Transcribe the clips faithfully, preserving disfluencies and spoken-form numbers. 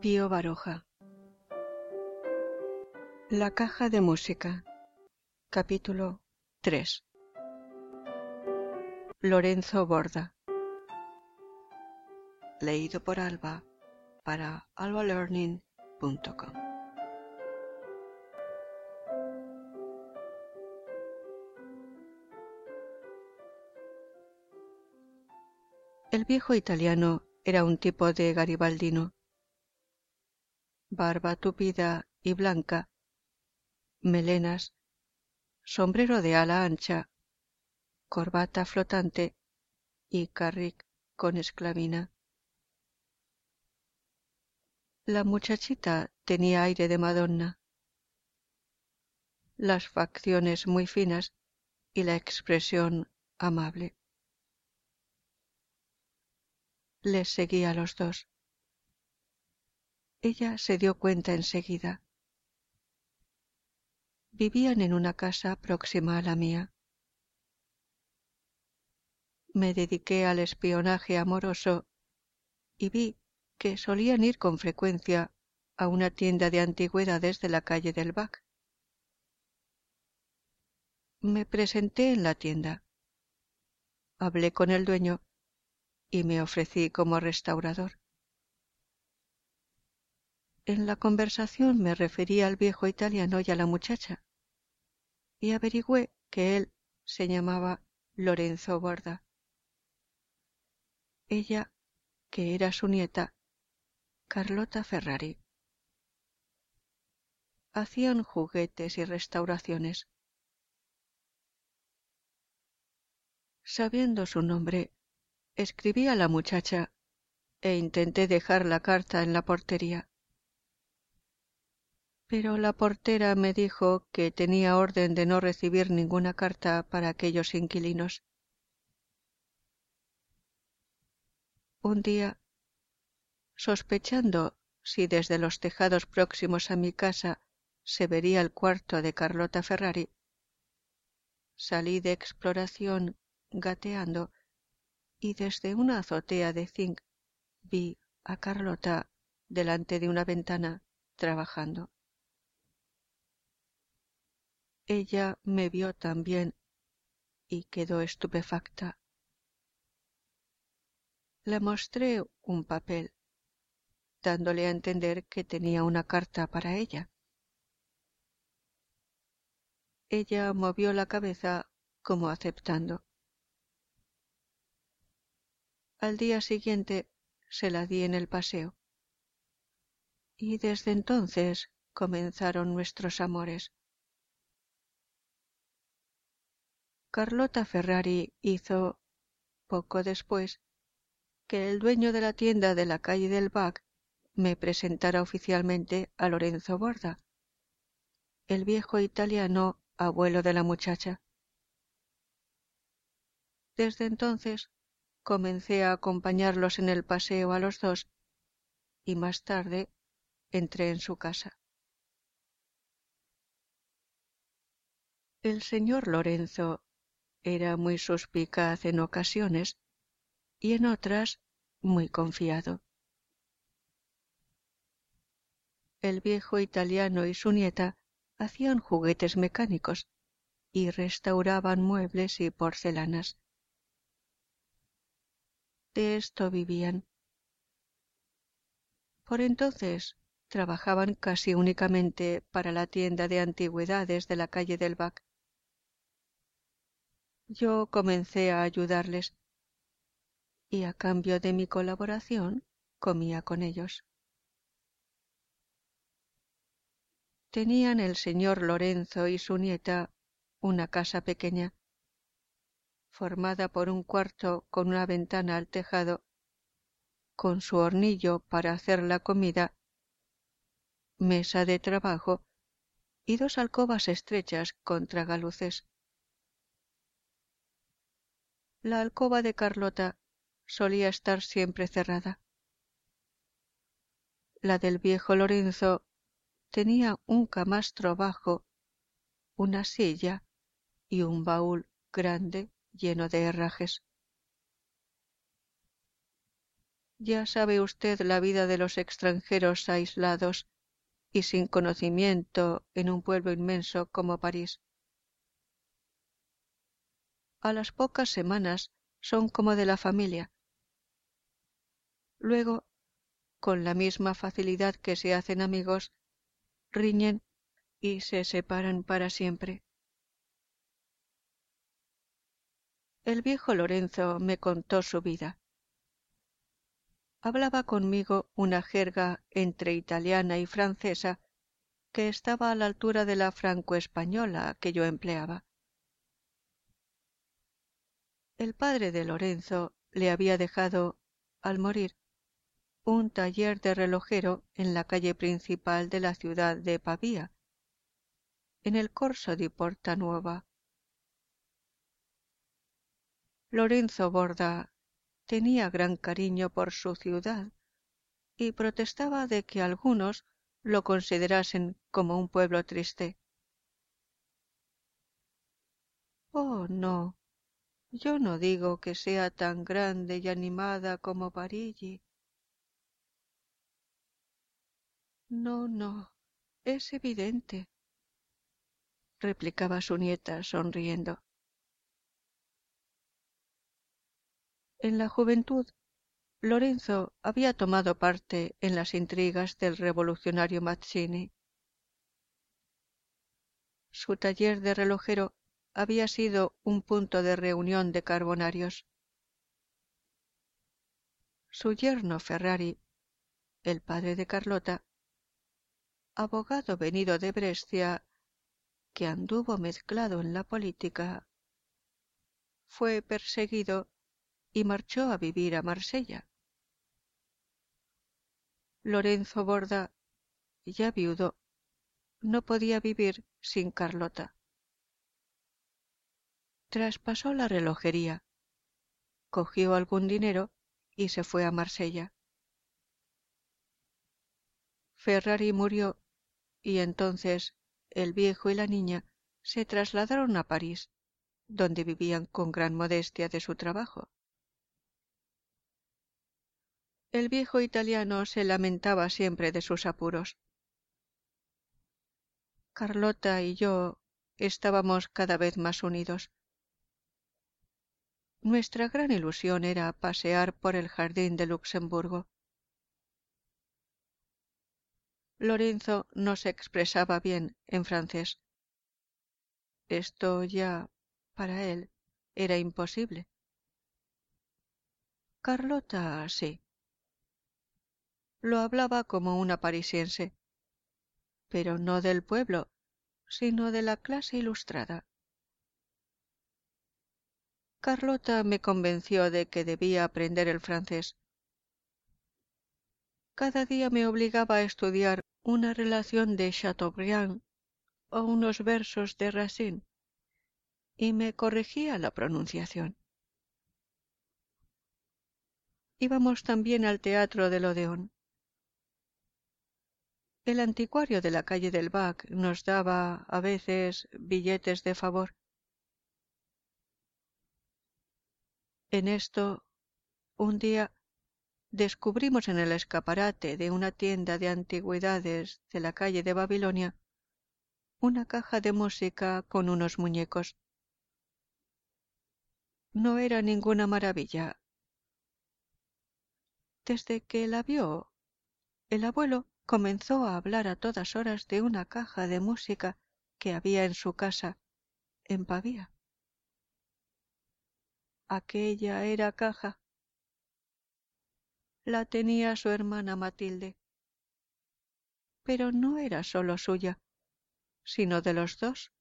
Pío Baroja. La caja de música. Capítulo tres. Lorenzo Borda. Leído por Alba para alba learning punto com. El viejo italiano era un tipo de garibaldino. Barba tupida y blanca, melenas, sombrero de ala ancha, corbata flotante y carrick con esclavina. La muchachita tenía aire de Madonna, las facciones muy finas y la expresión amable. Les seguía a los dos. Ella se dio cuenta enseguida. Vivían en una casa próxima a la mía. Me dediqué al espionaje amoroso y vi que solían ir con frecuencia a una tienda de antigüedades de la calle del Bac. Me presenté en la tienda. Hablé con el dueño y me ofrecí como restaurador. En la conversación me referí al viejo italiano y a la muchacha, y averigüé que él se llamaba Lorenzo Borda. Ella, que era su nieta, Carlota Ferrari. Hacían juguetes y restauraciones. Sabiendo su nombre, escribí a la muchacha e intenté dejar la carta en la portería. Pero la portera me dijo que tenía orden de no recibir ninguna carta para aquellos inquilinos. Un día, sospechando si desde los tejados próximos a mi casa se vería el cuarto de Carlota Ferrari, salí de exploración gateando y desde una azotea de zinc vi a Carlota delante de una ventana trabajando. Ella me vio también y quedó estupefacta. Le mostré un papel, dándole a entender que tenía una carta para ella. Ella movió la cabeza como aceptando. Al día siguiente se la di en el paseo. Y desde entonces comenzaron nuestros amores. Carlota Ferrari hizo, poco después, que el dueño de la tienda de la calle del Bac me presentara oficialmente a Lorenzo Borda, el viejo italiano abuelo de la muchacha. Desde entonces comencé a acompañarlos en el paseo a los dos y más tarde entré en su casa. El señor Lorenzo era muy suspicaz en ocasiones y en otras muy confiado. El viejo italiano y su nieta hacían juguetes mecánicos y restauraban muebles y porcelanas. De esto vivían. Por entonces trabajaban casi únicamente para la tienda de antigüedades de la calle del Bac. Yo comencé a ayudarles y a cambio de mi colaboración comía con ellos. Tenían el señor Lorenzo y su nieta una casa pequeña, formada por un cuarto con una ventana al tejado, con su hornillo para hacer la comida, mesa de trabajo y dos alcobas estrechas con tragaluces. La alcoba de Carlota solía estar siempre cerrada. La del viejo Lorenzo tenía un camastro bajo, una silla y un baúl grande lleno de herrajes. Ya sabe usted la vida de los extranjeros aislados y sin conocimiento en un pueblo inmenso como París. A las pocas semanas son como de la familia. Luego, con la misma facilidad que se hacen amigos, riñen y se separan para siempre. El viejo Lorenzo me contó su vida. Hablaba conmigo una jerga entre italiana y francesa que estaba a la altura de la franco-española que yo empleaba. El padre de Lorenzo le había dejado, al morir, un taller de relojero en la calle principal de la ciudad de Pavía, en el Corso di Porta Nuova. Lorenzo Borda tenía gran cariño por su ciudad y protestaba de que algunos lo considerasen como un pueblo triste. Oh, no, yo no digo que sea tan grande y animada como Parigi. No, no, es evidente, replicaba su nieta sonriendo. En la juventud, Lorenzo había tomado parte en las intrigas del revolucionario Mazzini. Su taller de relojero había sido un punto de reunión de carbonarios. Su yerno Ferrari, el padre de Carlota, abogado venido de Brescia, que anduvo mezclado en la política, fue perseguido y marchó a vivir a Marsella. Lorenzo Borda, ya viudo, no podía vivir sin Carlota. Traspasó la relojería, cogió algún dinero y se fue a Marsella. Ferrari murió y entonces el viejo y la niña se trasladaron a París, donde vivían con gran modestia de su trabajo. El viejo italiano se lamentaba siempre de sus apuros. Carlota y yo estábamos cada vez más unidos. Nuestra gran ilusión era pasear por el jardín de Luxemburgo. Lorenzo no se expresaba bien en francés. Esto ya, para él, era imposible. Carlota sí. Lo hablaba como una parisiense, pero no del pueblo, sino de la clase ilustrada. Carlota me convenció de que debía aprender el francés. Cada día me obligaba a estudiar una relación de Chateaubriand o unos versos de Racine y me corregía la pronunciación. Íbamos también al teatro del Odeón. El anticuario de la calle del Bac nos daba, a veces, billetes de favor. En esto, un día, descubrimos en el escaparate de una tienda de antigüedades de la calle de Babilonia una caja de música con unos muñecos. No era ninguna maravilla. Desde que la vio, el abuelo comenzó a hablar a todas horas de una caja de música que había en su casa, en Pavía. Aquella era caja. La tenía su hermana Matilde. Pero no era solo suya, sino de los dos.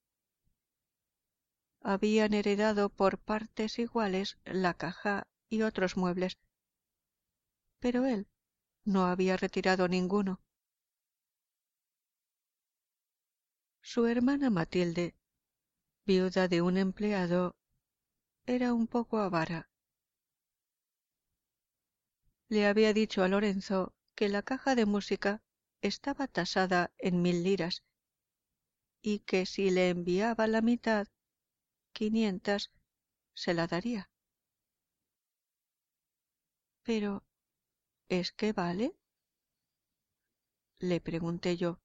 Habían heredado por partes iguales la caja y otros muebles, pero él no había retirado ninguno. Su hermana Matilde, viuda de un empleado, era un poco avara. Le había dicho a Lorenzo que la caja de música estaba tasada en mil liras y que si le enviaba la mitad, quinientas, se la daría. Pero ¿Es que vale? Le pregunté yo.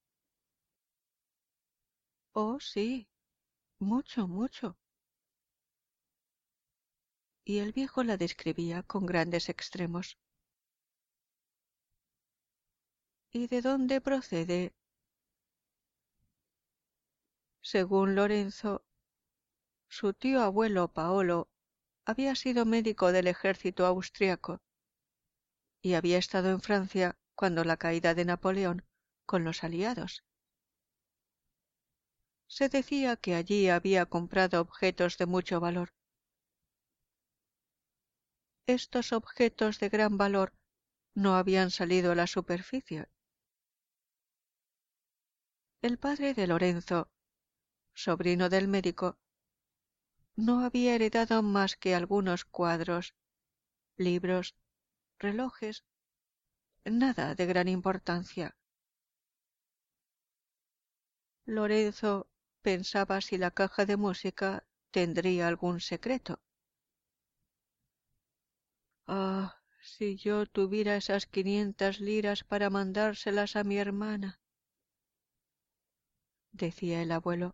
Oh, sí, mucho, mucho. Y el viejo la describía con grandes extremos. ¿Y de dónde procede? Según Lorenzo, su tío abuelo Paolo había sido médico del ejército austriaco y había estado en Francia cuando la caída de Napoleón con los aliados. Se decía que allí había comprado objetos de mucho valor. Estos objetos de gran valor no habían salido a la superficie. El padre de Lorenzo, sobrino del médico, no había heredado más que algunos cuadros, libros, relojes, nada de gran importancia. Lorenzo pensaba si la caja de música tendría algún secreto. Ah, si yo tuviera esas quinientas liras para mandárselas a mi hermana, decía el abuelo.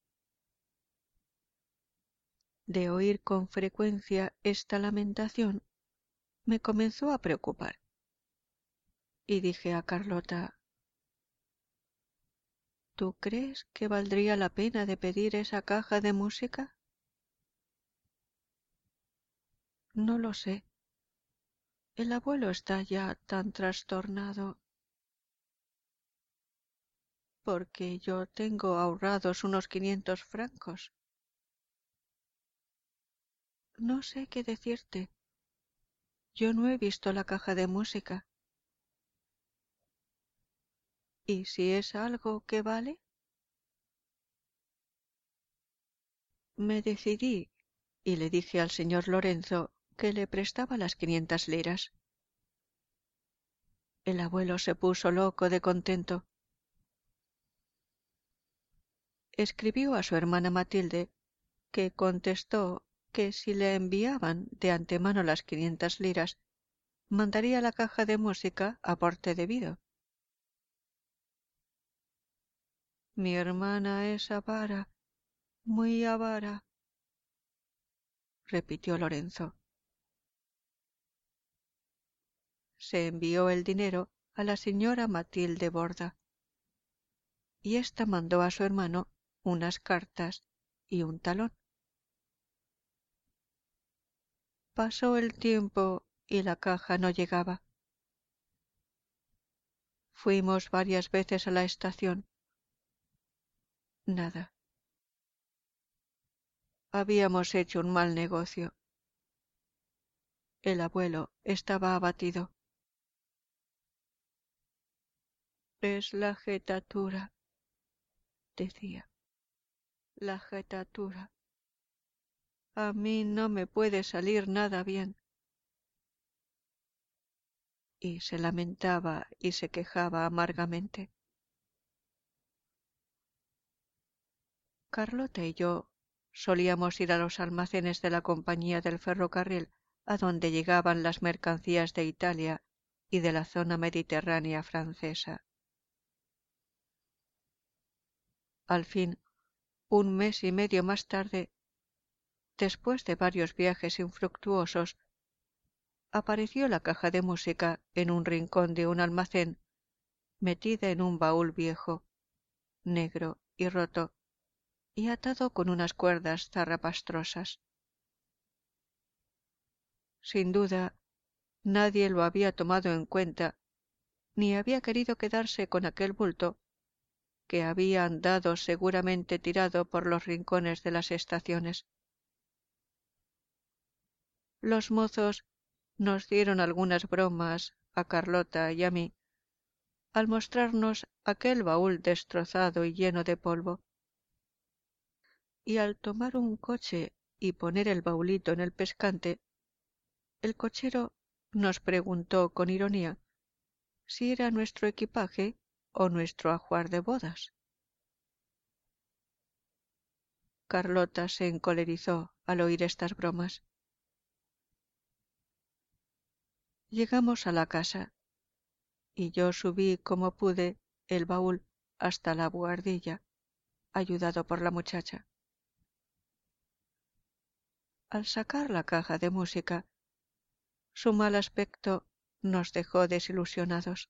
De oír con frecuencia esta lamentación, me comenzó a preocupar. Y dije a Carlota, ¿tú crees que valdría la pena de pedir esa caja de música? No lo sé. El abuelo está ya tan trastornado. Porque yo tengo ahorrados unos quinientos francos. No sé qué decirte. Yo no he visto la caja de música. ¿Y si es algo que vale? Me decidí y le dije al señor Lorenzo que le prestaba las quinientas liras. El abuelo se puso loco de contento. Escribió a su hermana Matilde, que contestó que si le enviaban de antemano las quinientas liras, mandaría la caja de música a porte debido. Mi hermana es avara, muy avara, repitió Lorenzo. Se envió el dinero a la señora Matilde Borda, y ésta mandó a su hermano unas cartas y un talón. Pasó el tiempo y la caja no llegaba. Fuimos varias veces a la estación. Nada. Habíamos hecho un mal negocio. El abuelo estaba abatido. Es la jetatura, decía. La jetatura. A mí no me puede salir nada bien. Y se lamentaba y se quejaba amargamente. Carlota y yo solíamos ir a los almacenes de la compañía del ferrocarril a donde llegaban las mercancías de Italia y de la zona mediterránea francesa. Al fin, un mes y medio más tarde, después de varios viajes infructuosos, apareció la caja de música en un rincón de un almacén, metida en un baúl viejo, negro y roto, y atado con unas cuerdas zarrapastrosas. Sin duda, nadie lo había tomado en cuenta, ni había querido quedarse con aquel bulto que había andado seguramente tirado por los rincones de las estaciones. Los mozos nos dieron algunas bromas a Carlota y a mí al mostrarnos aquel baúl destrozado y lleno de polvo. Y al tomar un coche y poner el baulito en el pescante, el cochero nos preguntó con ironía si era nuestro equipaje o nuestro ajuar de bodas. Carlota se encolerizó al oír estas bromas. Llegamos a la casa, y yo subí como pude el baúl hasta la buhardilla, ayudado por la muchacha. Al sacar la caja de música, su mal aspecto nos dejó desilusionados.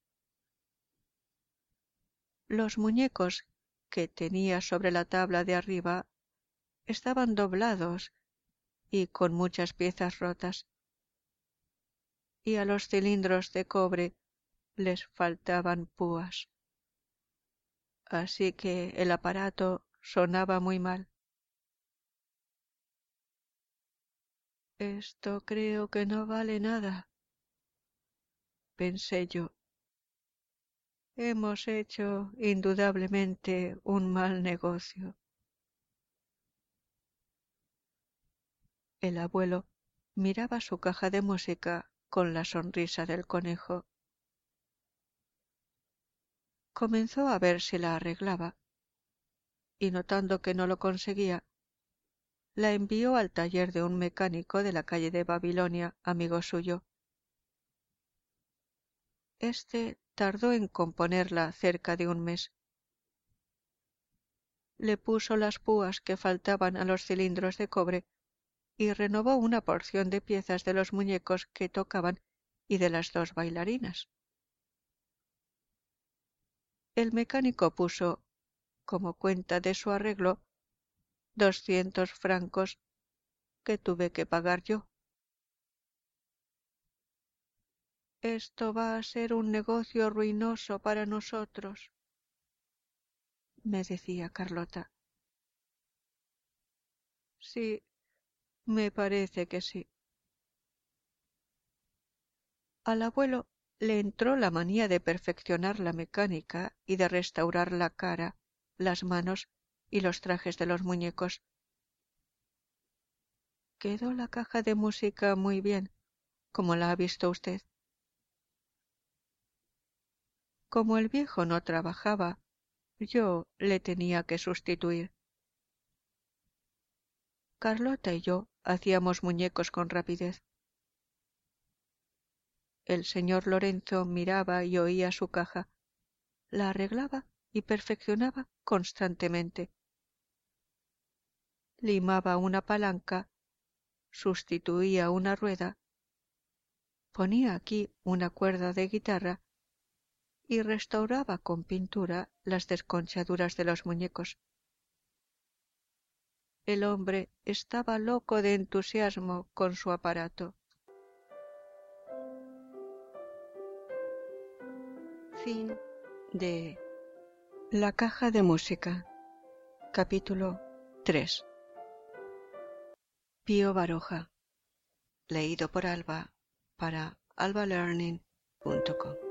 Los muñecos que tenía sobre la tabla de arriba estaban doblados y con muchas piezas rotas, y a los cilindros de cobre les faltaban púas, así que el aparato sonaba muy mal. Esto creo que no vale nada, pensé yo. Hemos hecho indudablemente un mal negocio. El abuelo miraba su caja de música con la sonrisa del conejo. Comenzó a ver si la arreglaba, y notando que no lo conseguía, la envió al taller de un mecánico de la calle de Babilonia, amigo suyo. Este tardó en componerla cerca de un mes. Le puso las púas que faltaban a los cilindros de cobre y renovó una porción de piezas de los muñecos que tocaban y de las dos bailarinas. El mecánico puso, como cuenta de su arreglo, doscientos francos que tuve que pagar yo. Esto va a ser un negocio ruinoso para nosotros, me decía Carlota. Sí, me parece que sí. Al abuelo le entró la manía de perfeccionar la mecánica y de restaurar la cara, las manos y los trajes de los muñecos. Quedó la caja de música muy bien, como la ha visto usted. Como el viejo no trabajaba, yo le tenía que sustituir. Carlota y yo hacíamos muñecos con rapidez. El señor Lorenzo miraba y oía su caja, la arreglaba y perfeccionaba constantemente. Limaba una palanca, sustituía una rueda, ponía aquí una cuerda de guitarra y restauraba con pintura las desconchaduras de los muñecos. El hombre estaba loco de entusiasmo con su aparato. Fin de La caja de música, capítulo tres. Pío Baroja. Leído por Alba para alba learning punto com.